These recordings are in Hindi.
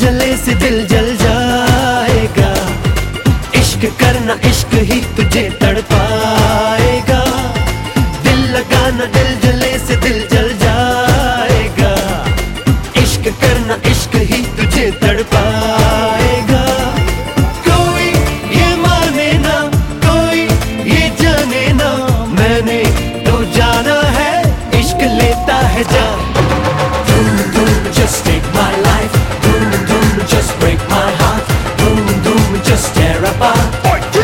जले से दिल जल जाएगा। इश्क करना इश्क ही तुझे तड़पाएगा। दिल लगाना दिल जले से दिल जल जाएगा। इश्क करना इश्क ही तुझे तड़पाएगा। कोई ये माने ना, कोई ये जाने ना, मैंने तो जाना है इश्क लेता है जान। Boom boom just take my life, boom boom just break my heart, boom boom just tear apart.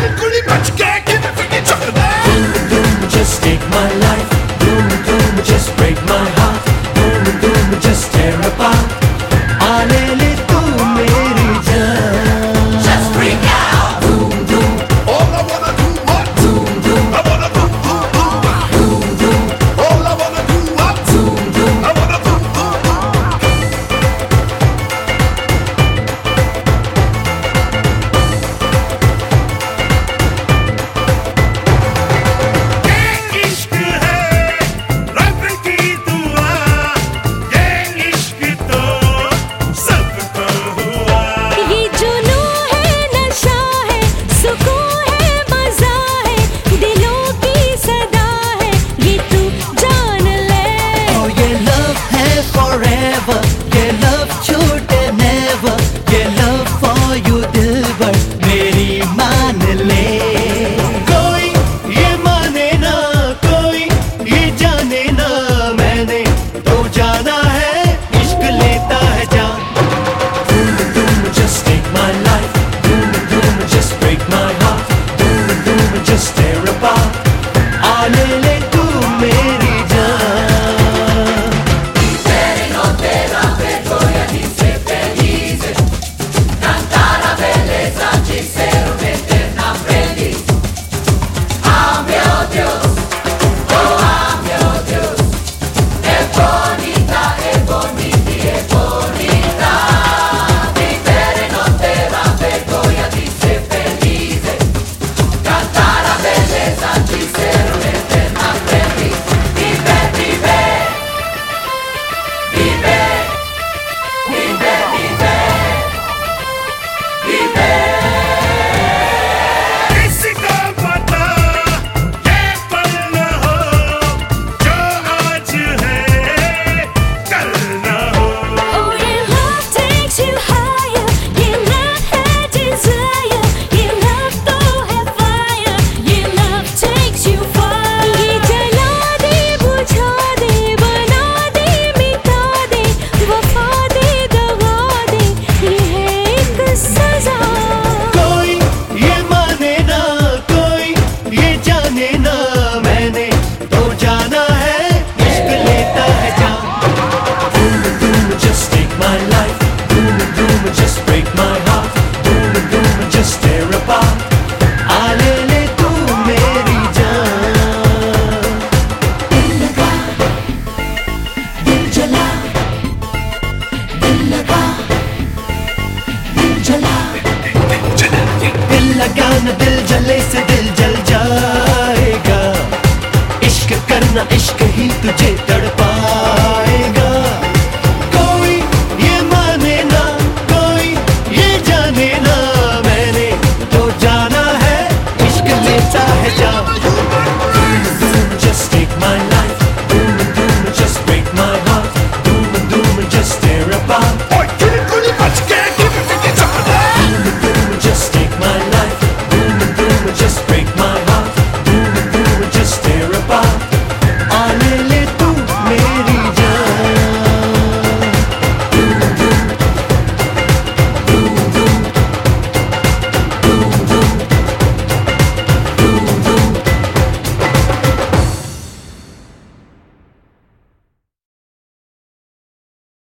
Boom boom just take my life, boom boom just break my heart, boom boom just tear apart. आने ले तू मेरी जान। Just freak out. Boom boom. All I wanna do what? Boom boom. I wanna boom boom boom. Boom boom. All I wanna do what? Boom boom. I wanna boom boom boom. इश्क है रब की दुआ, ये इश्क तो सबको हुआ। ये जुनून है, नशा है, सुकून है, मजा है, दिलों की सदा है, ये तू जान ले। Oh, ये love है forever, ये love छूटे never, ये love for you दिलबर मेरी मान ले। कोई ये माने ना, कोई ये जाने ना, मैंने तो जाना है इश्क लेता है जान। Boom boom just take my life, boom boom just break my heart, boom boom just tear apart. आने ले तू मेरी जान। किसको पता ये पल न हो, जो आज है कल न हो। Oh, your love takes you higher, ये love है desire, ये love तो है fire, ये love takes you far. ये जला दे, बुझा दे, बना दे, मिटा दे, वफा दे, दगा दे, ये है एक सजा। कोई ये माने ना, कोई ये जाने ना, मैंने तो जाना है इश्क लेता है जान। Boom boom just take my life, boom boom just break my heart, boom boom just tear apart. आने ले तू मेरी जान। दिल लगा, दिल जला, दिल लगा, दिल जला। दिल लगाना दिल जले से दिल जल जाएगा। इश्क करना इश्क ही तुझे तड़पाएगा। कोई ये माने ना, कोई ये जाने ना, मैंने तो जाना है इश्क लेता है जान।